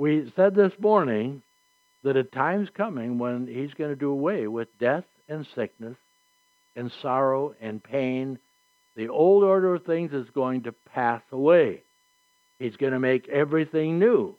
We said this morning that a time's coming when he's going to do away with death and sickness and sorrow and pain. The old order of things is going to pass away. He's going to make everything new.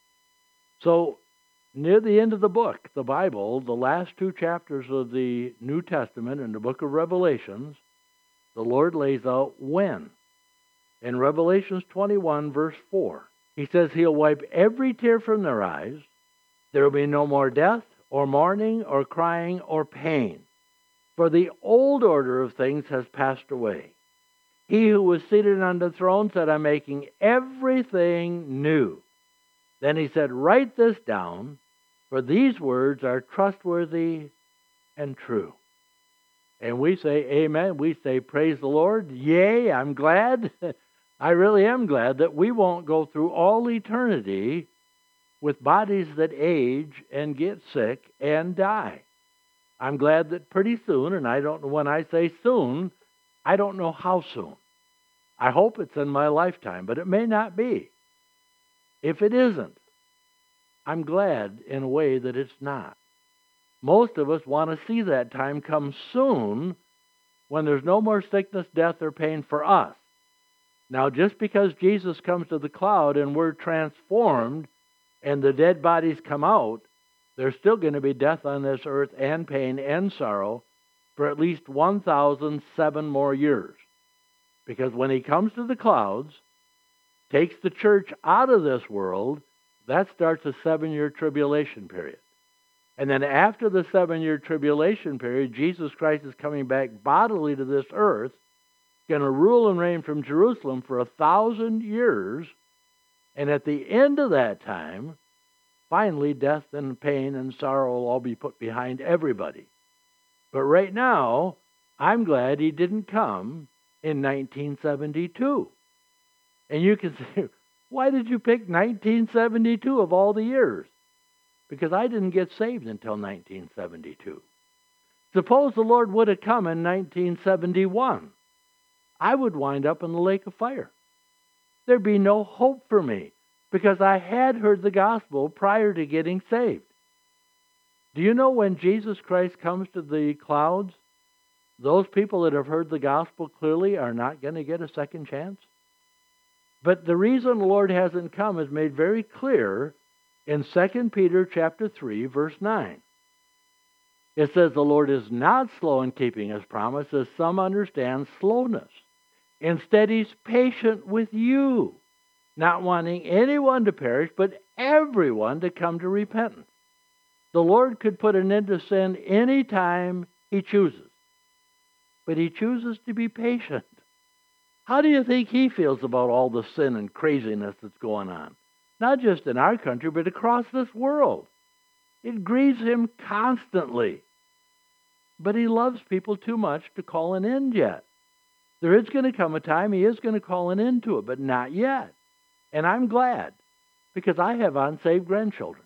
So, near the end of the book, the Bible, the last two chapters of the New Testament and the book of Revelations, the Lord lays out when. In Revelations 21, verse 4, he says he'll wipe every tear from their eyes. There will be no more death or mourning or crying or pain, for the old order of things has passed away. He who was seated on the throne said, I'm making everything new. Then he said, write this down, for these words are trustworthy and true. And we say, amen. We say, praise the Lord. Yea, I'm glad. I really am glad that we won't go through all eternity with bodies that age and get sick and die. I'm glad that pretty soon, and I don't know when I say soon, I don't know how soon. I hope it's in my lifetime, but it may not be. If it isn't, I'm glad in a way that it's not. Most of us want to see that time come soon when there's no more sickness, death, or pain for us. Now, just because Jesus comes to the cloud and we're transformed and the dead bodies come out, there's still going to be death on this earth and pain and sorrow for at least 1,007 more years. Because when he comes to the clouds, takes the church out of this world, that starts a 7-year tribulation period. And then after the 7-year tribulation period, Jesus Christ is coming back bodily to this earth, going to rule and reign from Jerusalem for 1,000 years. And at the end of that time, finally death and pain and sorrow will all be put behind everybody. But right now, I'm glad he didn't come in 1972. And you can say, why did you pick 1972 of all the years? Because I didn't get saved until 1972. Suppose the Lord would have come in 1971. I would wind up in the lake of fire. There'd be no hope for me because I had heard the gospel prior to getting saved. Do you know when Jesus Christ comes to the clouds, those people that have heard the gospel clearly are not going to get a second chance? But the reason the Lord hasn't come is made very clear in 2 Peter chapter 3, verse 9. It says, the Lord is not slow in keeping his promise, as some understand slowness. Instead, he's patient with you, not wanting anyone to perish, but everyone to come to repentance. The Lord could put an end to sin any time he chooses, but he chooses to be patient. How do you think he feels about all the sin and craziness that's going on? Not just in our country, but across this world. It grieves him constantly. But he loves people too much to call an end yet. There is going to come a time he is going to call an end to it, but not yet. And I'm glad, because I have unsaved grandchildren.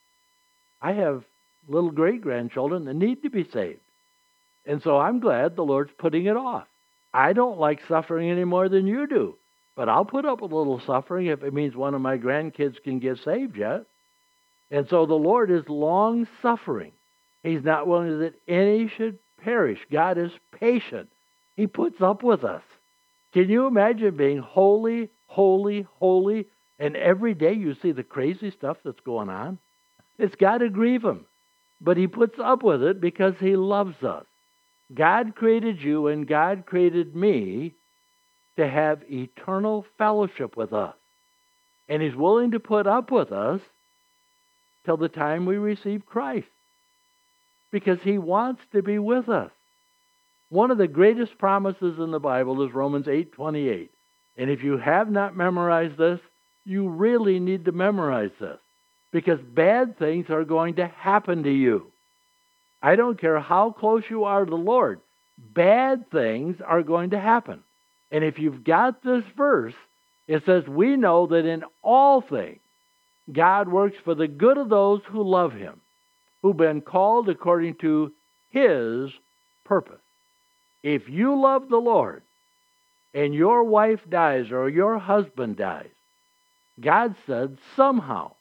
I have little great-grandchildren that need to be saved. And so I'm glad the Lord's putting it off. I don't like suffering any more than you do, but I'll put up a little suffering if it means one of my grandkids can get saved yet. And so the Lord is long-suffering. He's not willing that any should perish. God is patient. He puts up with us. Can you imagine being holy, holy, holy, and every day you see the crazy stuff that's going on? It's got to grieve him. But he puts up with it because he loves us. God created you and God created me to have eternal fellowship with us. And he's willing to put up with us till the time we receive Christ, because he wants to be with us. One of the greatest promises in the Bible is Romans 8:28. And if you have not memorized this, you really need to memorize this, because bad things are going to happen to you. I don't care how close you are to the Lord. Bad things are going to happen. And if you've got this verse, it says, we know that in all things, God works for the good of those who love him, who've been called according to his purpose. If you love the Lord and your wife dies or your husband dies, God said somehow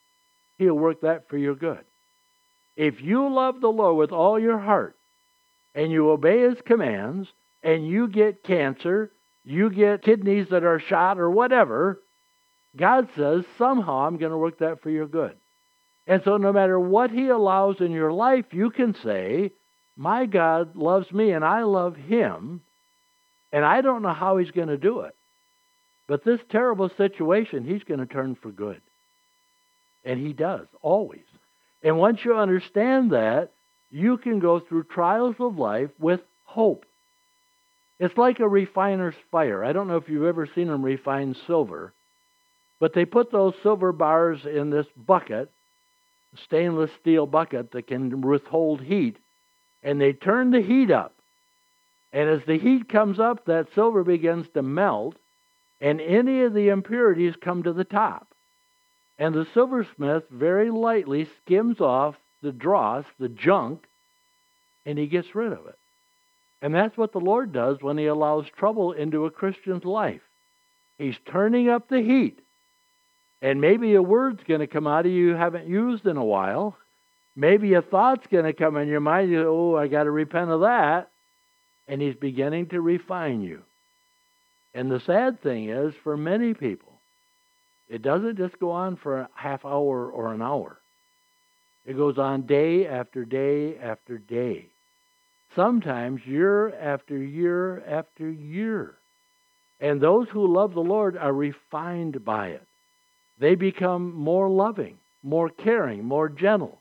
He'll work that for your good. If you love the Lord with all your heart, and you obey His commands, and you get cancer, you get kidneys that are shot or whatever, God says, somehow I'm going to work that for your good. And so no matter what He allows in your life, you can say, my God loves me and I love Him, and I don't know how He's going to do it. But this terrible situation, He's going to turn for good. And He does, always. And once you understand that, you can go through trials of life with hope. It's like a refiner's fire. I don't know if you've ever seen them refine silver, but they put those silver bars in this bucket, stainless steel bucket that can withhold heat, and they turn the heat up. And as the heat comes up, that silver begins to melt, and any of the impurities come to the top. And the silversmith very lightly skims off the dross, the junk, and he gets rid of it. And that's what the Lord does when He allows trouble into a Christian's life. He's turning up the heat. And maybe a word's going to come out of you haven't used in a while. Maybe a thought's going to come in your mind. You go, oh, I got to repent of that. And He's beginning to refine you. And the sad thing is, for many people, it doesn't just go on for a half hour or an hour. It goes on day after day after day. Sometimes year after year after year. And those who love the Lord are refined by it. They become more loving, more caring, more gentle.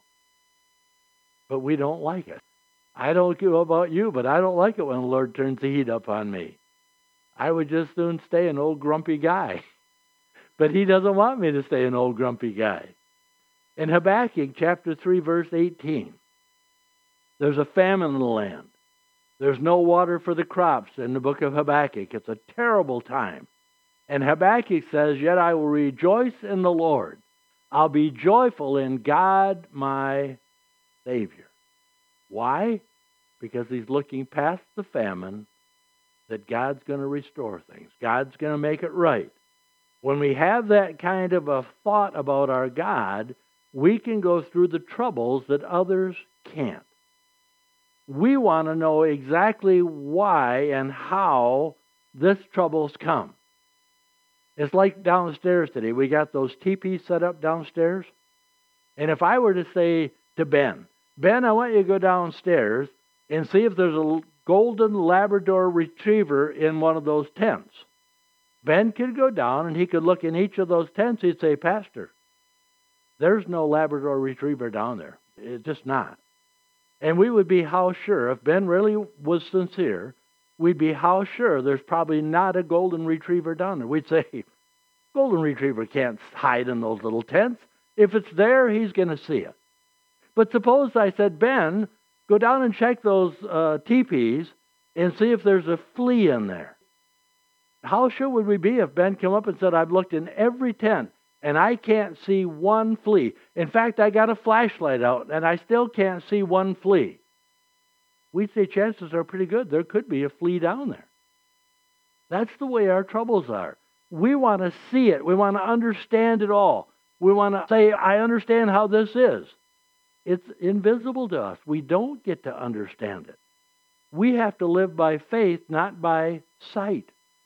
But we don't like it. I don't know about you, but I don't like it when the Lord turns the heat up on me. I would just soon stay an old grumpy guy. But He doesn't want me to stay an old grumpy guy. In Habakkuk chapter 3, verse 18, there's a famine in the land. There's no water for the crops in the book of Habakkuk. It's a terrible time. And Habakkuk says, yet I will rejoice in the Lord. I'll be joyful in God my Savior. Why? Because he's looking past the famine, that God's going to restore things. God's going to make it right. When we have that kind of a thought about our God, we can go through the troubles that others can't. We want to know exactly why and how this trouble's come. It's like downstairs today. We got those teepees set up downstairs. And if I were to say to Ben, I want you to go downstairs and see if there's a golden Labrador retriever in one of those tents. Ben could go down and he could look in each of those tents. He'd say, Pastor, there's no Labrador retriever down there. It's just not. And we would be how sure, if Ben really was sincere, we'd be how sure there's probably not a golden retriever down there. We'd say, golden retriever can't hide in those little tents. If it's there, he's going to see it. But suppose I said, Ben, go down and check those teepees and see if there's a flea in there. How sure would we be if Ben came up and said, I've looked in every tent and I can't see one flea. In fact, I got a flashlight out and I still can't see one flea. We'd say chances are pretty good. There could be a flea down there. That's the way our troubles are. We want to see it. We want to understand it all. We want to say, I understand how this is. It's invisible to us. We don't get to understand it. We have to live by faith, not by sight.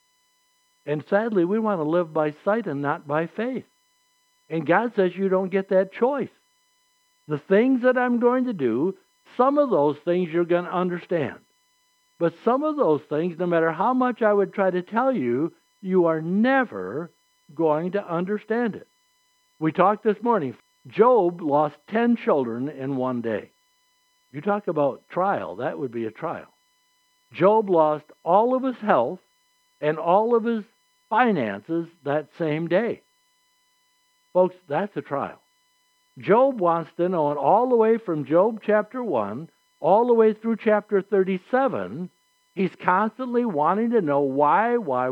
And sadly, we want to live by sight and not by faith. And God says you don't get that choice. The things that I'm going to do, some of those things you're going to understand. But some of those things, no matter how much I would try to tell you, you are never going to understand it. We talked this morning. Job lost 10 children in one day. You talk about trial, that would be a trial. Job lost all of his health and all of his finances that same day. Folks, that's a trial. Job wants to know, and all the way from Job chapter 1, all the way through chapter 37, he's constantly wanting to know why.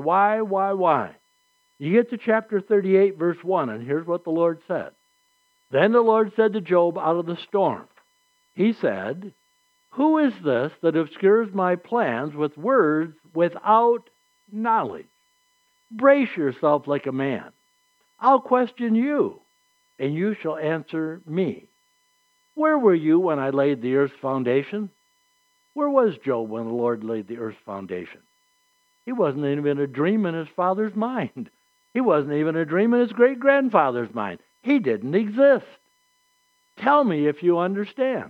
You get to chapter 38, verse 1, and here's what the Lord said. Then the Lord said to Job out of the storm, He said, Who is this that obscures my plans with words without knowledge? Brace yourself like a man. I'll question you. and you shall answer me. Where were you when I laid the earth's foundation? Where was Job when the Lord laid the earth's foundation? He wasn't even a dream in his father's mind. He wasn't even a dream in his great-grandfather's mind. He didn't exist. Tell me if you understand.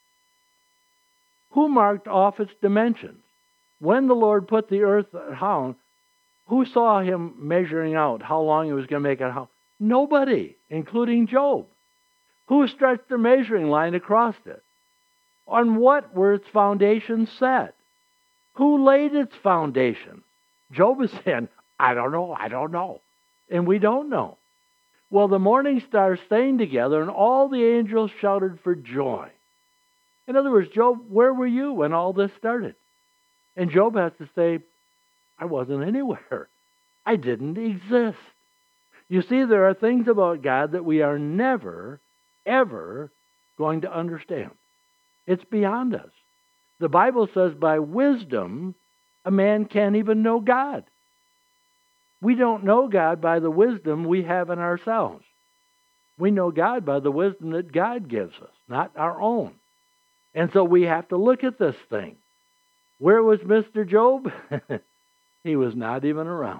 Who marked off its dimensions? When the Lord put the earth down, who saw him measuring out how long he was going to make it? Nobody, including Job. Who stretched the measuring line across it? On what were its foundations set? Who laid its foundation? Job is saying, I don't know. And we don't know. Well, the morning stars sang together, and all the angels shouted for joy. In other words, Job, where were you when all this started? And Job has to say, I wasn't anywhere. I didn't exist. You see, there are things about God that we are never, ever going to understand. It's beyond us. The Bible says by wisdom, a man can't even know God. We don't know God by the wisdom we have in ourselves. We know God by the wisdom that God gives us, not our own. And so we have to look at this thing. Where was Mr. Job? He was not even around.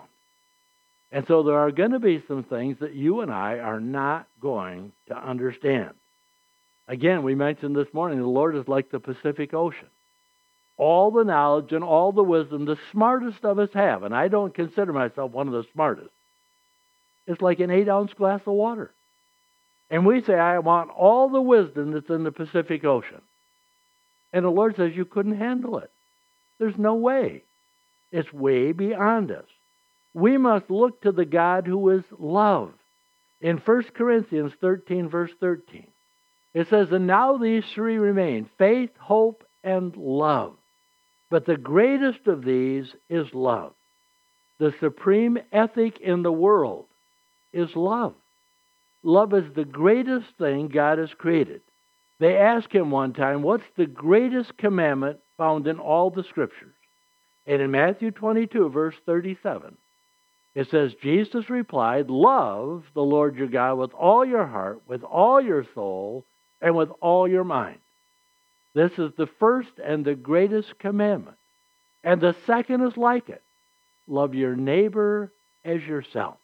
And so there are going to be some things that you and I are not going to understand. Again, we mentioned this morning, the Lord is like the Pacific Ocean. All the knowledge and all the wisdom the smartest of us have, and I don't consider myself one of the smartest, it's like an 8-ounce glass of water. And we say, I want all the wisdom that's in the Pacific Ocean. And the Lord says, you couldn't handle it. There's no way. It's way beyond us. We must look to the God who is love. In 1 Corinthians 13, verse 13, it says, and now these three remain, faith, hope, and love. But the greatest of these is love. The supreme ethic in the world is love. Love is the greatest thing God has created. They asked him one time, what's the greatest commandment found in all the Scriptures? And in Matthew 22, verse 37, it says, Jesus replied, love the Lord your God with all your heart, with all your soul, and with all your mind. This is the first and the greatest commandment. And the second is like it. Love your neighbor as yourself.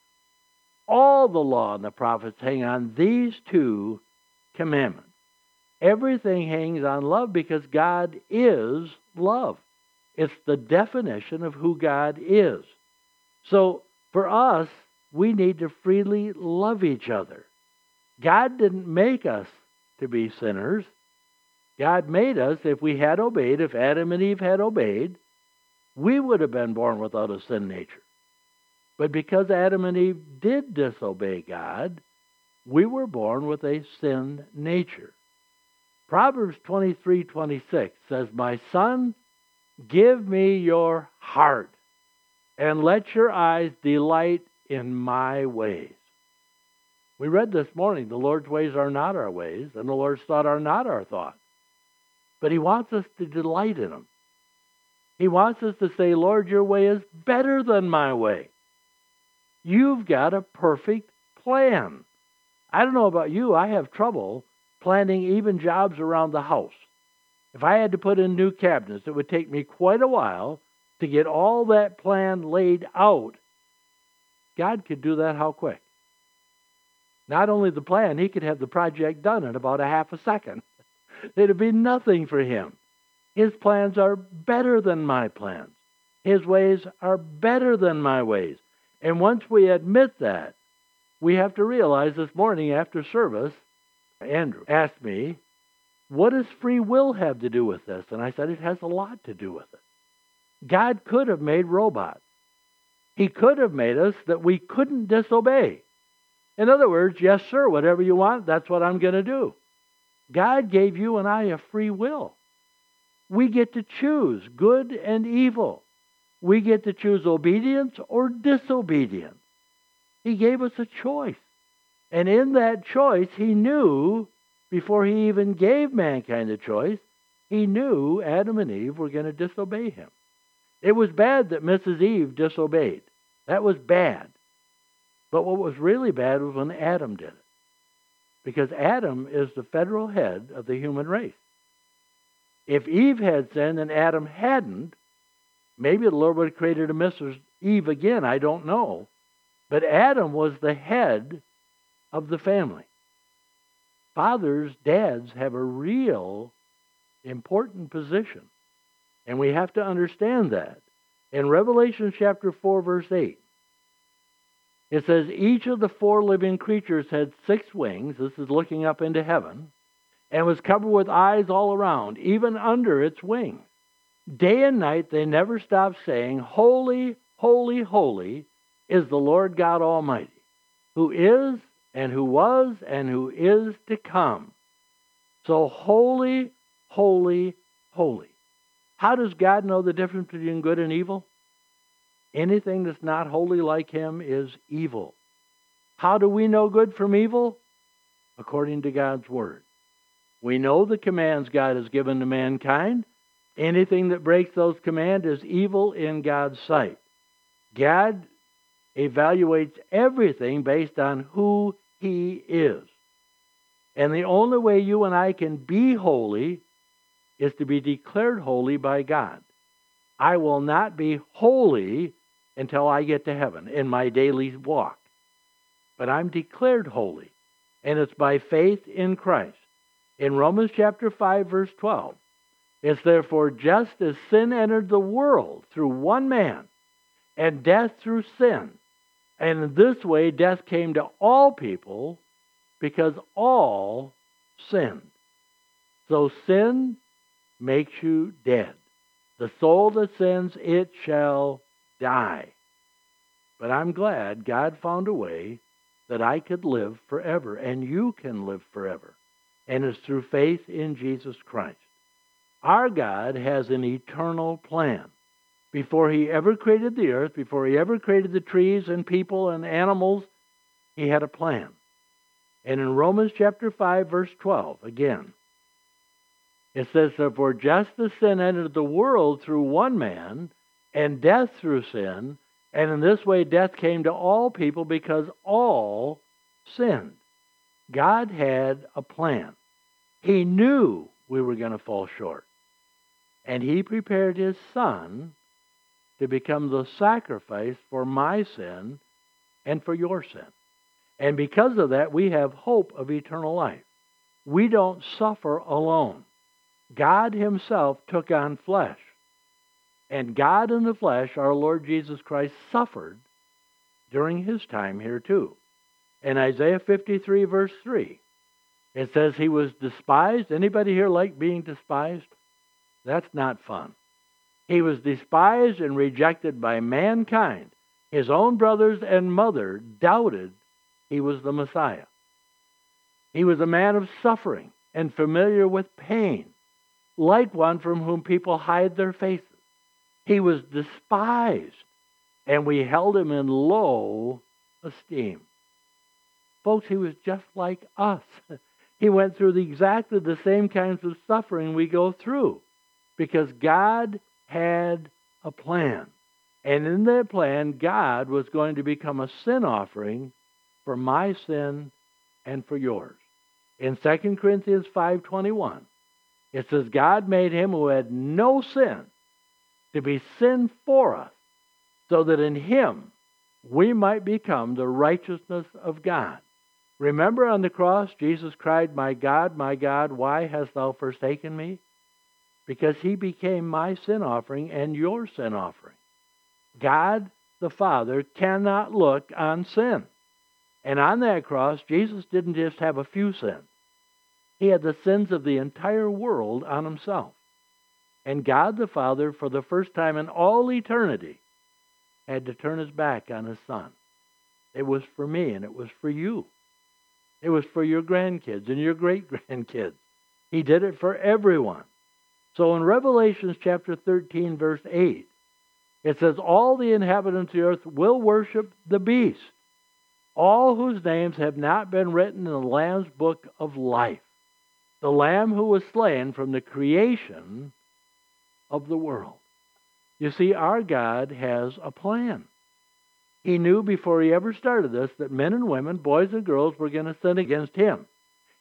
All the law and the prophets hang on these two commandments. Everything hangs on love because God is love. It's the definition of who God is. So for us, we need to freely love each other. God didn't make us to be sinners. God made us, if we had obeyed, if Adam and Eve had obeyed, we would have been born without a sin nature. But because Adam and Eve did disobey God, we were born with a sin nature. Proverbs 23:26 says, my son, give me your heart, and let your eyes delight in my ways. We read this morning, the Lord's ways are not our ways, and the Lord's thoughts are not our thoughts. But he wants us to delight in them. He wants us to say, Lord, your way is better than my way. You've got a perfect plan. I don't know about you, I have trouble planning even jobs around the house. If I had to put in new cabinets, it would take me quite a while to get all that plan laid out. God could do that how quick? Not only the plan, he could have the project done in about a half a second. It'd be nothing for him. His plans are better than my plans. His ways are better than my ways. And once we admit that, we have to realize this morning after service, Andrew asked me, what does free will have to do with this? And I said, it has a lot to do with it. God could have made robots. He could have made us that we couldn't disobey. In other words, yes, sir, whatever you want, that's what I'm going to do. God gave you and I a free will. We get to choose good and evil. We get to choose obedience or disobedience. He gave us a choice. And in that choice, he knew, before he even gave mankind a choice, he knew Adam and Eve were going to disobey him. It was bad that Mrs. Eve disobeyed. That was bad. But what was really bad was when Adam did it. because Adam is the federal head of the human race. If Eve had sinned and Adam hadn't, maybe the Lord would have created a Mrs. Eve again, I don't know. But Adam was the head of the family. Fathers, dads have a real important position. And we have to understand that. In Revelation chapter 4, verse 8, it says, each of the 4 living creatures had 6 wings. This is looking up into heaven. And was covered with eyes all around, even under its wings. Day and night they never stopped saying, holy, holy, holy is the Lord God Almighty, who is and who was and who is to come. So holy, holy, holy. How does God know the difference between good and evil? Anything that's not holy like Him is evil. How do we know good from evil? According to God's Word. We know the commands God has given to mankind. Anything that breaks those commands is evil in God's sight. God evaluates everything based on who He is. And the only way you and I can be holy is to be declared holy by God. I will not be holy until I get to heaven in my daily walk. But I'm declared holy, and it's by faith in Christ. In Romans chapter 5, verse 12, it's therefore just as sin entered the world through one man, and death through sin. And in this way death came to all people because all sinned. So sin makes you dead. The soul that sins, it shall die. But I'm glad God found a way that I could live forever, and you can live forever. And it's through faith in Jesus Christ. Our God has an eternal plan. Before He ever created the earth, before He ever created the trees and people and animals, He had a plan. And in Romans chapter 5, verse 12, again, it says, therefore just as sin entered the world through one man, and death through sin, and in this way death came to all people because all sinned. God had a plan. He knew we were going to fall short. And He prepared His Son to become the sacrifice for my sin and for your sin. And because of that, we have hope of eternal life. We don't suffer alone. God Himself took on flesh. And God in the flesh, our Lord Jesus Christ, suffered during His time here too. In Isaiah 53, verse 3, it says He was despised. Anybody here like being despised? That's not fun. He was despised and rejected by mankind. His own brothers and mother doubted He was the Messiah. He was a man of suffering and familiar with pain, like one from whom people hide their faces. He was despised, and we held Him in low esteem. Folks, He was just like us. He went through exactly the same kinds of suffering we go through, because God had a plan. And in that plan, God was going to become a sin offering for my sin and for yours. In 2 Corinthians 5:21, it says, God made Him who had no sin to be sin for us, so that in Him we might become the righteousness of God. Remember on the cross, Jesus cried, my God, why hast Thou forsaken me? Because He became my sin offering and your sin offering. God the Father cannot look on sin. And on that cross, Jesus didn't just have a few sins. He had the sins of the entire world on Himself. And God the Father, for the first time in all eternity, had to turn His back on His Son. It was for me and it was for you. It was for your grandkids and your great-grandkids. He did it for everyone. So in Revelation chapter 13, verse 8, it says, all the inhabitants of the earth will worship the beast, all whose names have not been written in the Lamb's book of life. The Lamb who was slain from the creation of the world. You see, our God has a plan. He knew before He ever started this that men and women, boys and girls, were going to sin against Him.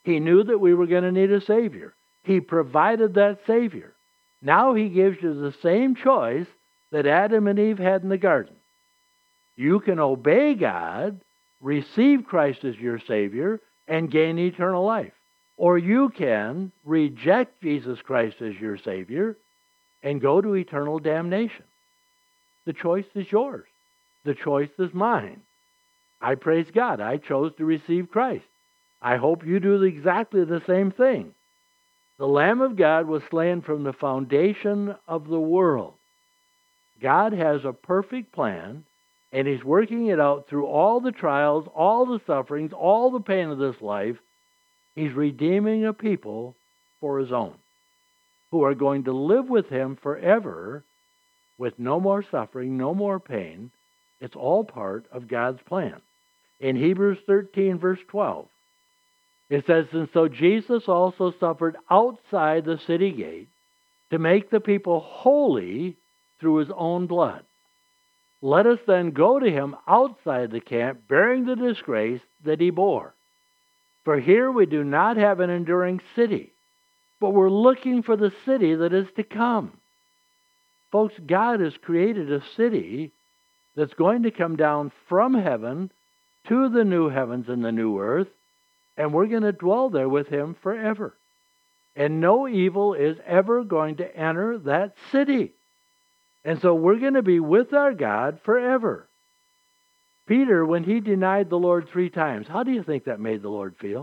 He knew that we were going to need a Savior. He provided that Savior. Now He gives you the same choice that Adam and Eve had in the garden. You can obey God, receive Christ as your Savior, and gain eternal life. Or you can reject Jesus Christ as your Savior and go to eternal damnation. The choice is yours. The choice is mine. I praise God. I chose to receive Christ. I hope you do exactly the same thing. The Lamb of God was slain from the foundation of the world. God has a perfect plan, and He's working it out through all the trials, all the sufferings, all the pain of this life. He's redeeming a people for His own, who are going to live with Him forever with no more suffering, no more pain. It's all part of God's plan. In Hebrews 13, verse 12, it says, "And so Jesus also suffered outside the city gate to make the people holy through His own blood. Let us then go to Him outside the camp, bearing the disgrace that He bore. For here we do not have an enduring city, but we're looking for the city that is to come." Folks, God has created a city that's going to come down from heaven to the new heavens and the new earth, and we're going to dwell there with Him forever. And no evil is ever going to enter that city. And so we're going to be with our God forever. Peter, when he denied the Lord 3 times, how do you think that made the Lord feel?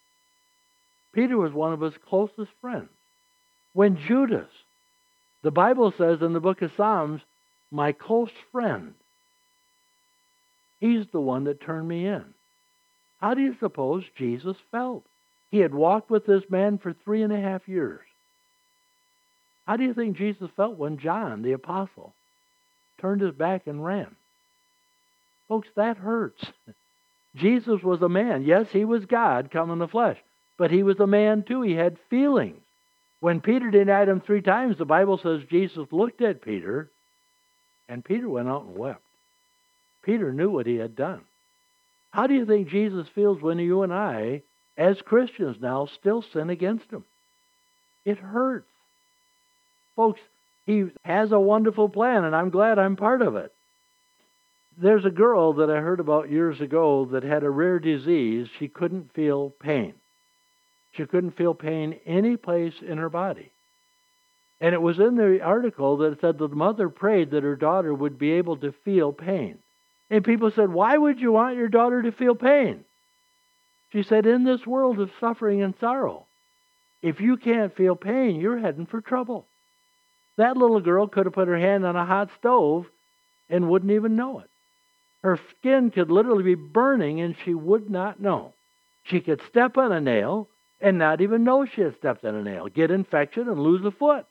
Peter was one of His closest friends. When Judas, the Bible says in the book of Psalms, my close friend, he's the one that turned me in. How do you suppose Jesus felt? He had walked with this man for 3.5 years. How do you think Jesus felt when John, the apostle, turned his back and ran? Folks, that hurts. Jesus was a man. Yes, He was God come in the flesh, but He was a man too. He had feelings. When Peter denied Him 3 times, the Bible says Jesus looked at Peter, and Peter went out and wept. Peter knew what he had done. How do you think Jesus feels when you and I, as Christians now, still sin against Him? It hurts. Folks, He has a wonderful plan, and I'm glad I'm part of it. There's a girl that I heard about years ago that had a rare disease. She couldn't feel pain. She couldn't feel pain any place in her body. And it was in the article that said that the mother prayed that her daughter would be able to feel pain. And people said, why would you want your daughter to feel pain? She said, in this world of suffering and sorrow, if you can't feel pain, you're heading for trouble. That little girl could have put her hand on a hot stove and wouldn't even know it. Her skin could literally be burning and she would not know. She could step on a nail and not even know she had stepped on a nail, get infection and lose a foot.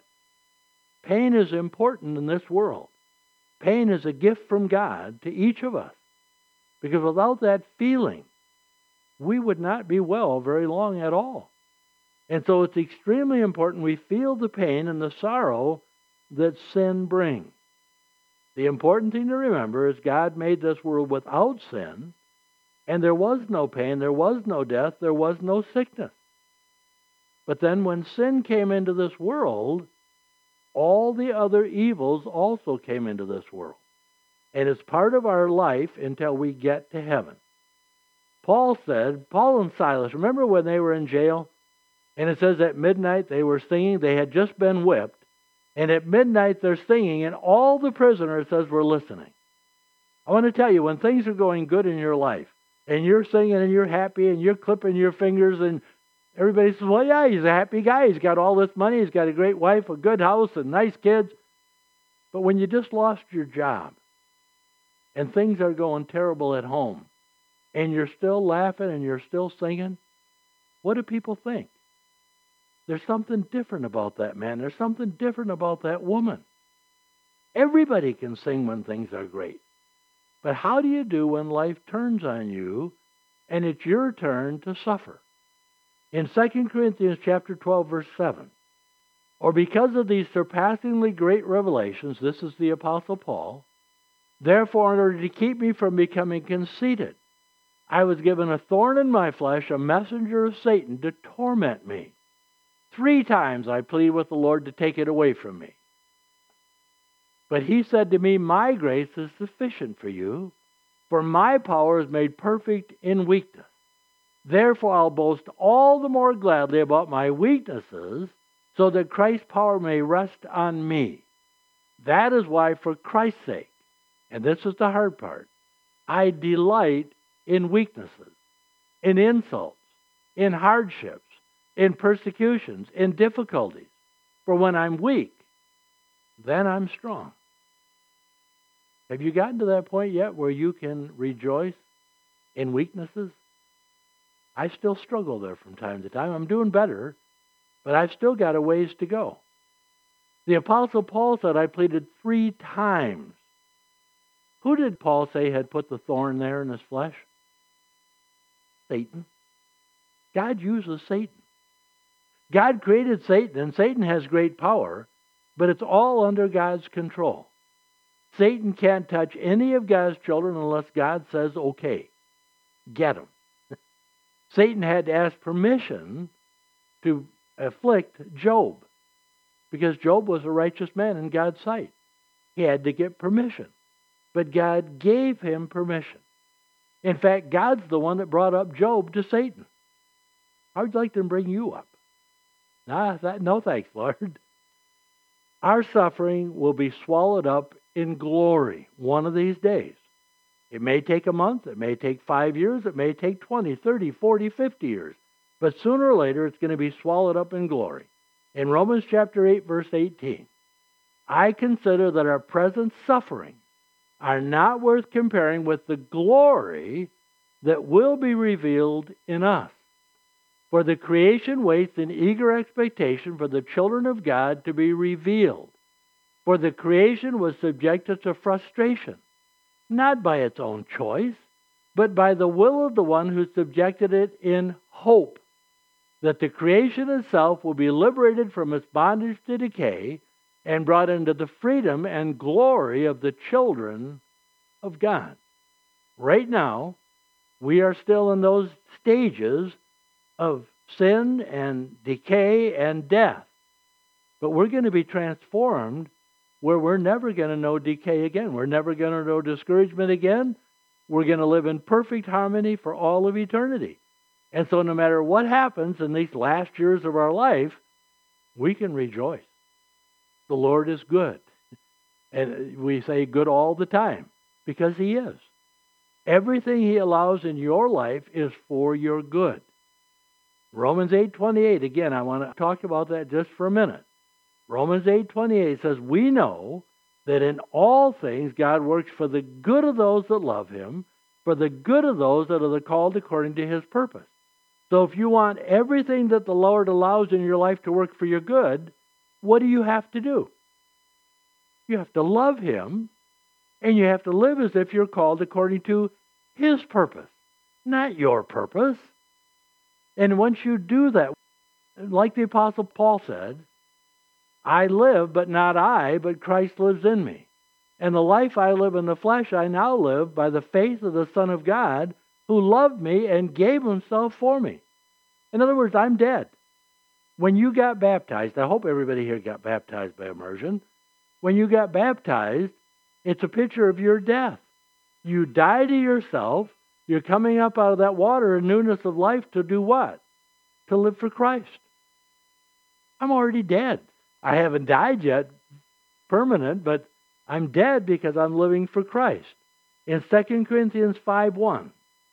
Pain is important in this world. Pain is a gift from God to each of us. Because without that feeling, we would not be well very long at all. And so it's extremely important we feel the pain and the sorrow that sin brings. The important thing to remember is God made this world without sin, and there was no pain, there was no death, there was no sickness. But then when sin came into this world, all the other evils also came into this world. And it's part of our life until we get to heaven. Paul and Silas, remember when they were in jail? And it says at midnight they were singing. They had just been whipped. And at midnight they're singing, and all the prisoners, says, were listening. I want to tell you, when things are going good in your life, and you're singing and you're happy and you're clipping your fingers, and everybody says, well, yeah, he's a happy guy. He's got all this money. He's got a great wife, a good house, and nice kids. But when you just lost your job, and things are going terrible at home, and you're still laughing and you're still singing, what do people think? There's something different about that man. There's something different about that woman. Everybody can sing when things are great. But how do you do when life turns on you and it's your turn to suffer? In 2 Corinthians chapter 12, verse 7, or because of these surpassingly great revelations, this is the Apostle Paul, therefore in order to keep me from becoming conceited, I was given a thorn in my flesh, a messenger of Satan to torment me. 3 times I pleaded with the Lord to take it away from me. But he said to me, my grace is sufficient for you, for my power is made perfect in weakness. Therefore I'll boast all the more gladly about my weaknesses, so that Christ's power may rest on me. That is why, for Christ's sake, and this is the hard part, I delight in weaknesses, in insults, in hardships, in persecutions, in difficulties. For when I'm weak, then I'm strong. Have you gotten to that point yet where you can rejoice in weaknesses? I still struggle there from time to time. I'm doing better, but I've still got a ways to go. The Apostle Paul said, I pleaded 3 times. Who did Paul say had put the thorn there in his flesh? Satan. God uses Satan. God created Satan, and Satan has great power, but it's all under God's control. Satan can't touch any of God's children unless God says, okay, get them. Satan had to ask permission to afflict Job, because Job was a righteous man in God's sight. He had to get permission. But God gave him permission. In fact, God's the one that brought up Job to Satan. I would like to bring you up. No thanks, Lord. Our suffering will be swallowed up in glory one of these days. It may take a month, it may take 5 years, it may take 20, 30, 40, 50 years. But sooner or later, it's going to be swallowed up in glory. In Romans chapter 8, verse 18, I consider that our present suffering are not worth comparing with the glory that will be revealed in us. For the creation waits in eager expectation for the children of God to be revealed. For the creation was subjected to frustration, not by its own choice, but by the will of the one who subjected it, in hope that the creation itself will be liberated from its bondage to decay and brought into the freedom and glory of the children of God. Right now, we are still in those stages of sin and decay and death. But we're going to be transformed where we're never going to know decay again. We're never going to know discouragement again. We're going to live in perfect harmony for all of eternity. And so no matter what happens in these last years of our life, we can rejoice. The Lord is good. And we say good all the time because He is. Everything He allows in your life is for your good. Romans 8:28, again, I want to talk about that just for a minute. Romans 8:28 says, we know that in all things God works for the good of those that love Him, for the good of those that are called according to His purpose. So if you want everything that the Lord allows in your life to work for your good, what do you have to do? You have to love Him, and you have to live as if you're called according to His purpose, not your purpose. And once you do that, like the Apostle Paul said, I live, but not I, but Christ lives in me. And the life I live in the flesh, I now live by the faith of the Son of God, who loved me and gave Himself for me. In other words, I'm dead. When you got baptized, I hope everybody here got baptized by immersion. When you got baptized, it's a picture of your death. You die to yourself. You're coming up out of that water in newness of life to do what? To live for Christ. I'm already dead. I haven't died yet, permanent, but I'm dead because I'm living for Christ. In 2 Corinthians 5:1,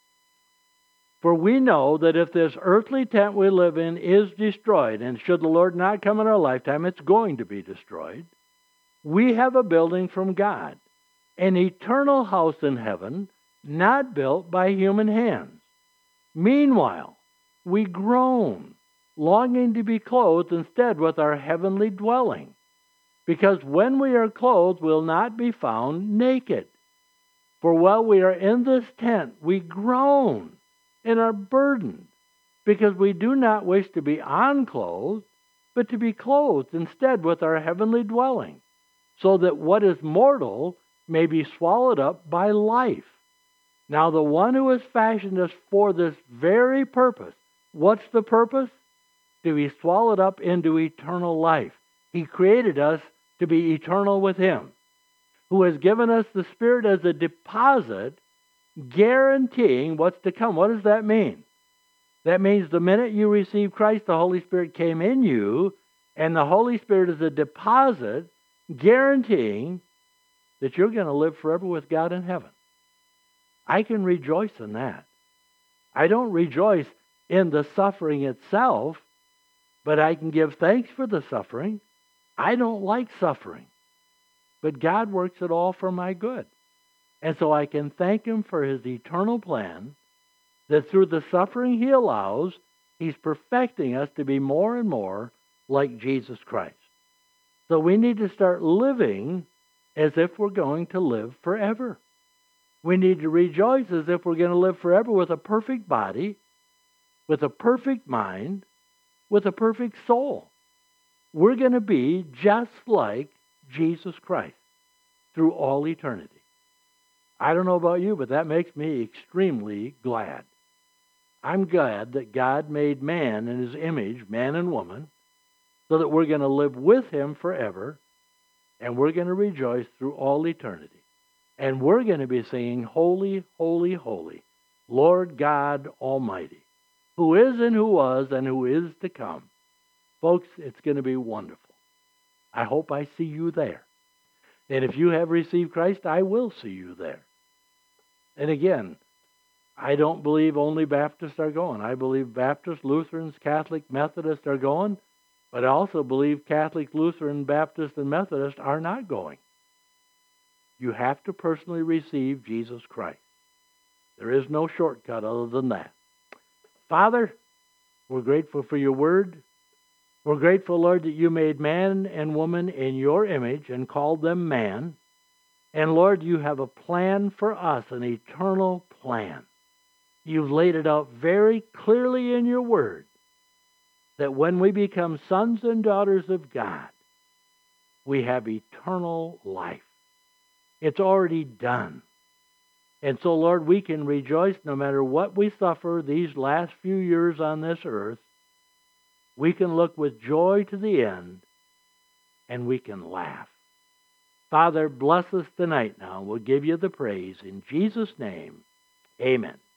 for we know that if this earthly tent we live in is destroyed, and should the Lord not come in our lifetime, it's going to be destroyed, we have a building from God, an eternal house in heaven, not built by human hands. Meanwhile, we groan, longing to be clothed instead with our heavenly dwelling, because when we are clothed, we'll not be found naked. For while we are in this tent, we groan and are burdened, because we do not wish to be unclothed, but to be clothed instead with our heavenly dwelling, so that what is mortal may be swallowed up by life. Now, the one who has fashioned us for this very purpose, what's the purpose? To be swallowed up into eternal life. He created us to be eternal with Him, who has given us the Spirit as a deposit, guaranteeing what's to come. What does that mean? That means the minute you receive Christ, the Holy Spirit came in you, and the Holy Spirit is a deposit guaranteeing that you're going to live forever with God in heaven. I can rejoice in that. I don't rejoice in the suffering itself, but I can give thanks for the suffering. I don't like suffering, but God works it all for my good. And so I can thank Him for His eternal plan, that through the suffering He allows, He's perfecting us to be more and more like Jesus Christ. So we need to start living as if we're going to live forever. We need to rejoice as if we're going to live forever with a perfect body, with a perfect mind, with a perfect soul. We're going to be just like Jesus Christ through all eternity. I don't know about you, but that makes me extremely glad. I'm glad that God made man in His image, man and woman, so that we're going to live with Him forever, and we're going to rejoice through all eternity. And we're going to be singing, Holy, Holy, Holy, Lord God Almighty, who is and who was and who is to come. Folks, it's going to be wonderful. I hope I see you there. And if you have received Christ, I will see you there. And again, I don't believe only Baptists are going. I believe Baptists, Lutherans, Catholic, Methodists are going, but I also believe Catholic, Lutheran, Baptist, and Methodist are not going. You have to personally receive Jesus Christ. There is no shortcut other than that. Father, we're grateful for your word. We're grateful, Lord, that you made man and woman in your image and called them man. And Lord, you have a plan for us, an eternal plan. You've laid it out very clearly in your word that when we become sons and daughters of God, we have eternal life. It's already done. And so, Lord, we can rejoice no matter what we suffer these last few years on this earth. We can look with joy to the end, and we can laugh. Father, bless us tonight now. We'll give you the praise. In Jesus' name, amen.